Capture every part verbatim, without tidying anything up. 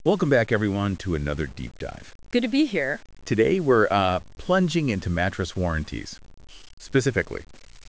Welcome back, everyone, to another deep dive. Good to be here. Today, we're uh, plunging into mattress warranties. Specifically,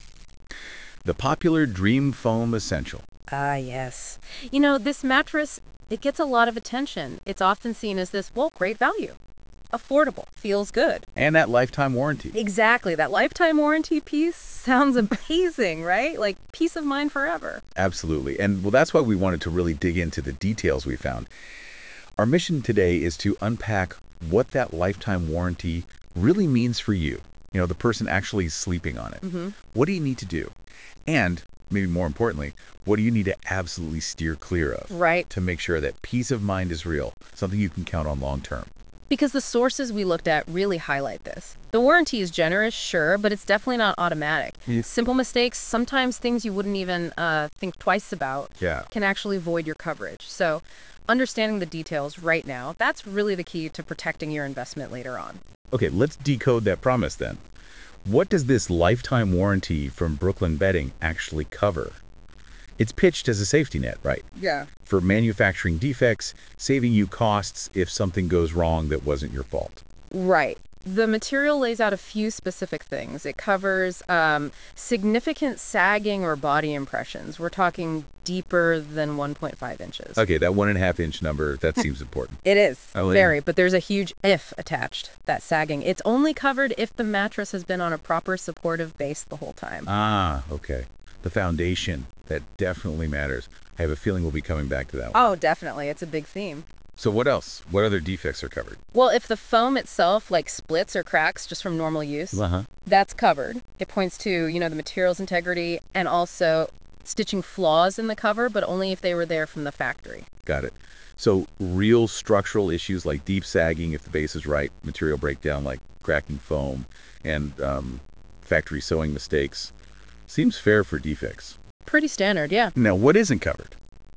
the popular Dream Foam Essential. Ah, yes. You know, this mattress, it gets a lot of attention. It's often seen as this, well, great value. Affordable, feels good. And that lifetime warranty. Exactly. That lifetime warranty piece sounds amazing, right? Like peace of mind forever. Absolutely. And well, that's why we wanted to really dig into the details we found. Our mission today is to unpack what that lifetime warranty really means for you. You know, the person actually sleeping on it. Mm-hmm. What do you need to do? And maybe more importantly, what do you need to absolutely steer clear of? Right. To make sure that peace of mind is real, something you can count on long term. Because the sources we looked at really highlight this. The warranty is generous, sure, but it's definitely not automatic. Yeah. Simple mistakes, sometimes things you wouldn't even uh, think twice about, Yeah. can actually void your coverage. So understanding the details right now, that's really the key to protecting your investment later on. Okay, let's decode that promise then. What does this lifetime warranty from Brooklyn Bedding actually cover? It's pitched as a safety net, right? Yeah. For manufacturing defects, saving you costs if something goes wrong that wasn't your fault. Right. The material lays out a few specific things. It covers um, significant sagging or body impressions. We're talking deeper than one point five inches. Okay, that one and a half inch number, that seems important. It is, Oh, yeah. very, but there's a huge if attached, that sagging. It's only covered if the mattress has been on a proper supportive base the whole time. Ah, okay. The foundation, that definitely matters. I have a feeling we'll be coming back to that one. Oh, definitely. It's a big theme. So what else? What other defects are covered? Well, if the foam itself, like splits or cracks just from normal use, Uh-huh. that's covered. It points to, you know, the material's integrity and also stitching flaws in the cover, but only if they were there from the factory. Got it. So real structural issues like deep sagging if the base is right, material breakdown like cracking foam, and um, factory sewing mistakes. Seems fair for defects. Pretty standard, yeah. Now, what isn't covered?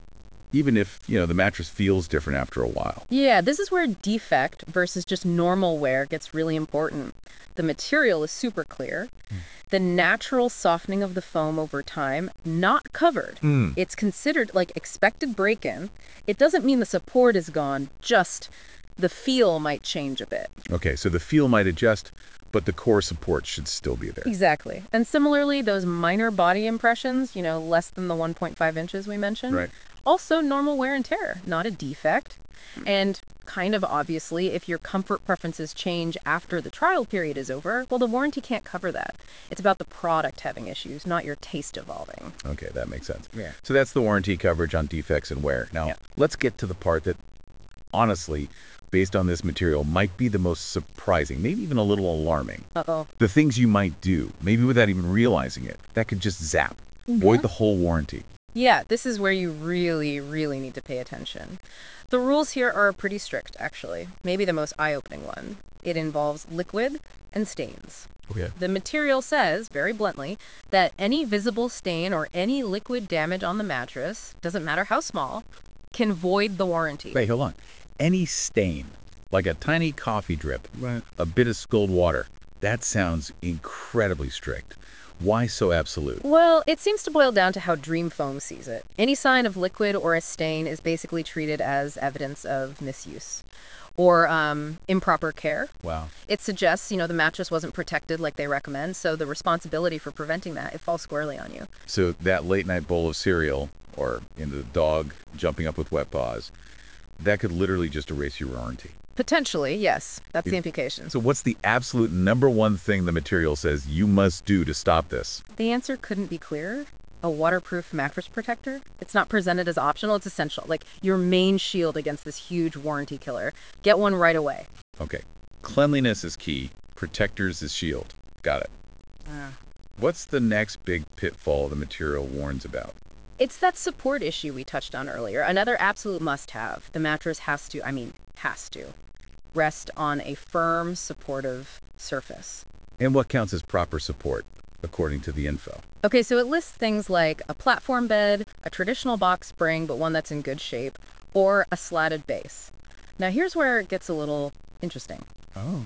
Even if, you know, the mattress feels different after a while. Yeah, this is where defect versus just normal wear gets really important. The material is super clear. The natural softening of the foam over time, not covered. Hmm. It's considered like expected break-in. It doesn't mean the support is gone, just the feel might change a bit. Okay, so the feel might adjust, but the core support should still be there. Exactly. And similarly, those minor body impressions, you know, less than the one point five inches we mentioned, Right. also normal wear and tear, not a defect. And kind of obviously, if your comfort preferences change after the trial period is over, well, the warranty can't cover that. It's about the product having issues, not your taste evolving. Okay, that makes sense. Yeah. So that's the warranty coverage on defects and wear. Now, Yeah. let's get to the part that, honestly, based on this material, might be the most surprising, maybe even a little alarming. Uh-oh. The things you might do, maybe without even realizing it, that could just zap, void the whole warranty. Yeah, this is where you really, really need to pay attention. The rules here are pretty strict, actually. Maybe the most eye-opening one. It involves liquid and stains. Okay. The material says, very bluntly, that any visible stain or any liquid damage on the mattress, doesn't matter how small, can void the warranty. Wait, hold on. Any stain, like a tiny coffee drip, Right. a bit of spilled water, that sounds incredibly strict. Why so absolute? Well, it seems to boil down to how Dream Foam sees it. Any sign of liquid or a stain is basically treated as evidence of misuse or um, improper care. Wow. It suggests, you know, the mattress wasn't protected like they recommend, so the responsibility for preventing that, it falls squarely on you. So that late night bowl of cereal, or in the dog jumping up with wet paws, that could literally just erase your warranty. Potentially, yes. That's the Yeah. implication. So what's the absolute number one thing the material says you must do to stop this? The answer couldn't be clearer. A waterproof mattress protector. It's not presented as optional, it's essential. Like your main shield against this huge warranty killer. Get one right away. Okay. Cleanliness is key. Protectors is shield. Got it. Ah. What's the next big pitfall the material warns about? It's that support issue we touched on earlier. Another absolute must-have. The mattress has to, I mean, has to, rest on a firm, supportive surface. And what counts as proper support, according to the info? Okay, so it lists things like a platform bed, a traditional box spring, but one that's in good shape, or a slatted base. Now here's where it gets a little interesting. Oh.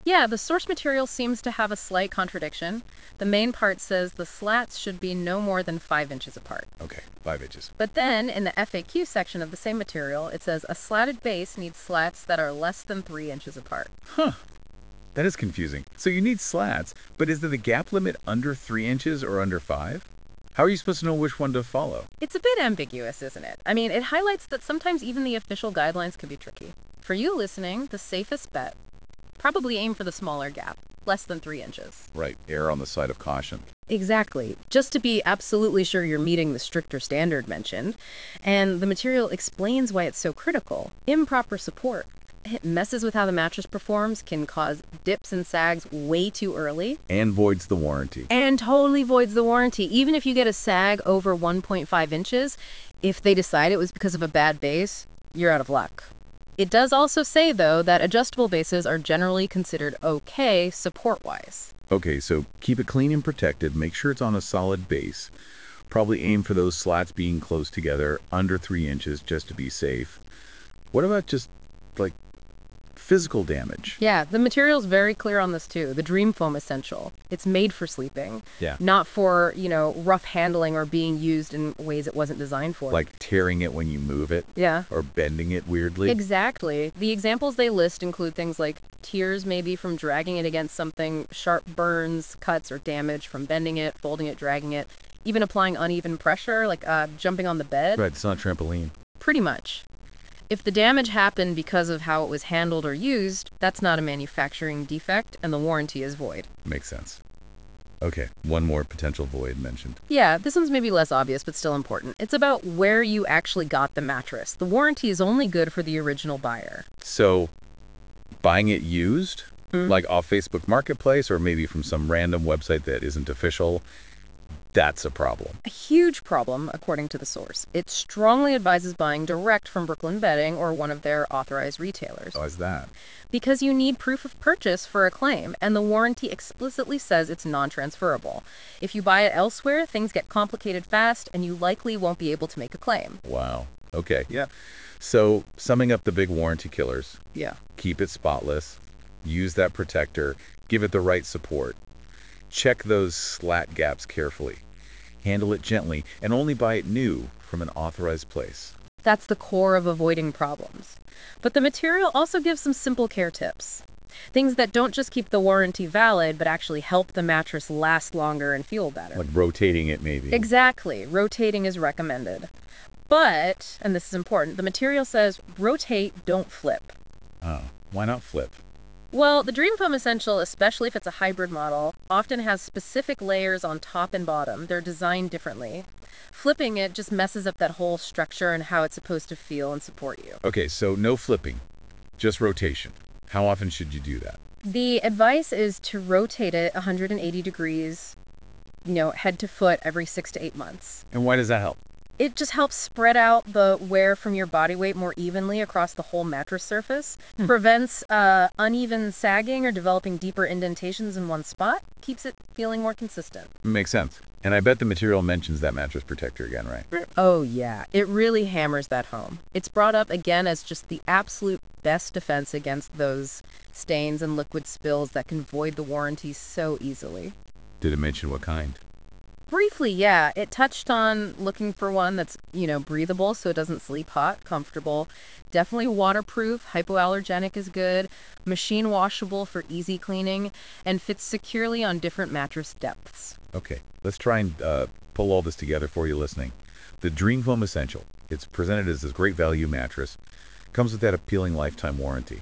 Yeah, the source material seems to have a slight contradiction. The main part says the slats should be no more than five inches apart. Okay, five inches. But then, in the F A Q section of the same material, it says a slatted base needs slats that are less than three inches apart. Huh. That is confusing. So you need slats, but is there the gap limit under three inches or under five? How are you supposed to know which one to follow? It's a bit ambiguous, isn't it? I mean, it highlights that sometimes even the official guidelines can be tricky. For you listening, the safest bet, probably aim for the smaller gap, less than three inches. Right, err on the side of caution. Exactly. Just to be absolutely sure you're meeting the stricter standard mentioned. And the material explains why it's so critical. Improper support. It messes with how the mattress performs, can cause dips and sags way too early. And voids the warranty. And totally voids the warranty. Even if you get a sag over one point five inches, if they decide it was because of a bad base, you're out of luck. It does also say, though, that adjustable bases are generally considered okay support-wise. Okay, so keep it clean and protected. Make sure it's on a solid base. Probably aim for those slats being close together, under three inches, just to be safe. What about just, like, physical damage? Yeah, the material's very clear on this too. The Dream Foam Essential. It's made for sleeping. Yeah. Not for, you know, rough handling or being used in ways it wasn't designed for. Like tearing it when you move it? Yeah. Or bending it weirdly? Exactly. The examples they list include things like tears maybe from dragging it against something, sharp burns, cuts, or damage from bending it, folding it, dragging it, even applying uneven pressure, like uh, jumping on the bed. Right, it's not a trampoline. Pretty much. If the damage happened because of how it was handled or used, that's not a manufacturing defect, and the warranty is void. Makes sense. Okay, one more potential void mentioned. Yeah, this one's maybe less obvious, but still important. It's about where you actually got the mattress. The warranty is only good for the original buyer. So, buying it used, Hmm. like off Facebook Marketplace or maybe from some random website that isn't official, that's a problem. A huge problem, according to the source. It strongly advises buying direct from Brooklyn Bedding or one of their authorized retailers. Why is that? Because you need proof of purchase for a claim, and the warranty explicitly says it's non-transferable. If you buy it elsewhere, things get complicated fast, and you likely won't be able to make a claim. Wow. Okay, yeah. So, summing up the big warranty killers, Yeah. keep it spotless, use that protector, give it the right support. Check those slat gaps carefully. Handle it gently, and only buy it new from an authorized place. That's the core of avoiding problems. But the material also gives some simple care tips. Things that don't just keep the warranty valid, but actually help the mattress last longer and feel better. Like rotating it, maybe. Exactly. Rotating is recommended. But, and this is important, the material says rotate, don't flip. Oh, why not flip? Well, the Dream Foam Essential, especially if it's a hybrid model, often has specific layers on top and bottom. They're designed differently. Flipping it just messes up that whole structure and how it's supposed to feel and support you. Okay, so no flipping, just rotation. How often should you do that? The advice is to rotate it one hundred eighty degrees, you know, head to foot every six to eight months. And why does that help? It just helps spread out the wear from your body weight more evenly across the whole mattress surface, Hmm. prevents uh, uneven sagging or developing deeper indentations in one spot, keeps it feeling more consistent. Makes sense. And I bet the material mentions that mattress protector again, right? Oh, yeah. It really hammers that home. It's brought up again as just the absolute best defense against those stains and liquid spills that can void the warranty so easily. Did it mention what kind? Briefly, yeah. It touched on looking for one that's, you know, breathable so it doesn't sleep hot, comfortable. Definitely waterproof, hypoallergenic is good, machine washable for easy cleaning, and fits securely on different mattress depths. Okay, let's try and uh, pull all this together for you listening. The Dream Foam Essential. It's presented as this great value mattress. Comes with that appealing lifetime warranty.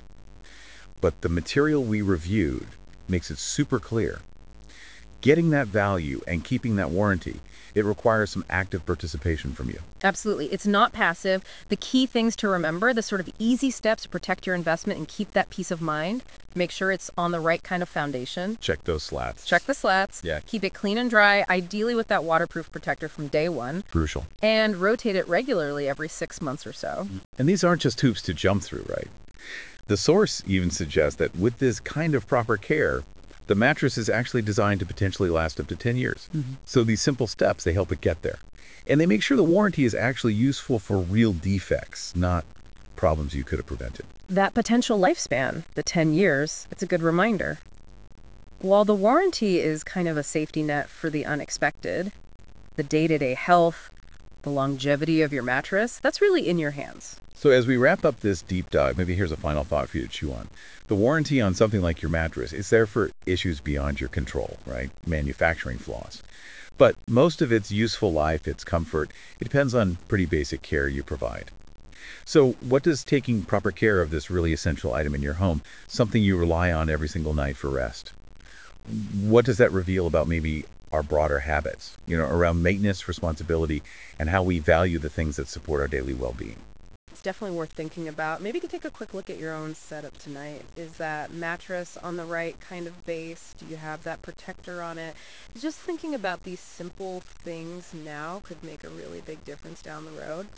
But the material we reviewed makes it super clear. Getting that value and keeping that warranty, it requires some active participation from you. Absolutely. It's not passive. The key things to remember, the sort of easy steps to protect your investment and keep that peace of mind, make sure it's on the right kind of foundation. Check those slats. Check the slats. Yeah. Keep it clean and dry, ideally with that waterproof protector from day one. Crucial. And rotate it regularly every six months or so. And these aren't just hoops to jump through, right? The source even suggests that with this kind of proper care, the mattress is actually designed to potentially last up to ten years. Mm-hmm. So these simple steps, they help it get there. And they make sure the warranty is actually useful for real defects, not problems you could have prevented. That potential lifespan, the ten years, it's a good reminder. While the warranty is kind of a safety net for the unexpected, the day-to-day health, the longevity of your mattress, that's really in your hands. So as we wrap up this deep dive, maybe here's a final thought for you to chew on. The warranty on something like your mattress is there for issues beyond your control, right? Manufacturing flaws. But most of its useful life, its comfort, it depends on pretty basic care you provide. So what does taking proper care of this really essential item in your home, something you rely on every single night for rest, what does that reveal about maybe our broader habits, you know, around maintenance, responsibility, and how we value the things that support our daily well-being? It's definitely worth thinking about. Maybe you could take a quick look at your own setup tonight. Is that mattress on the right kind of base? Do you have that protector on it? Just thinking about these simple things now could make a really big difference down the road.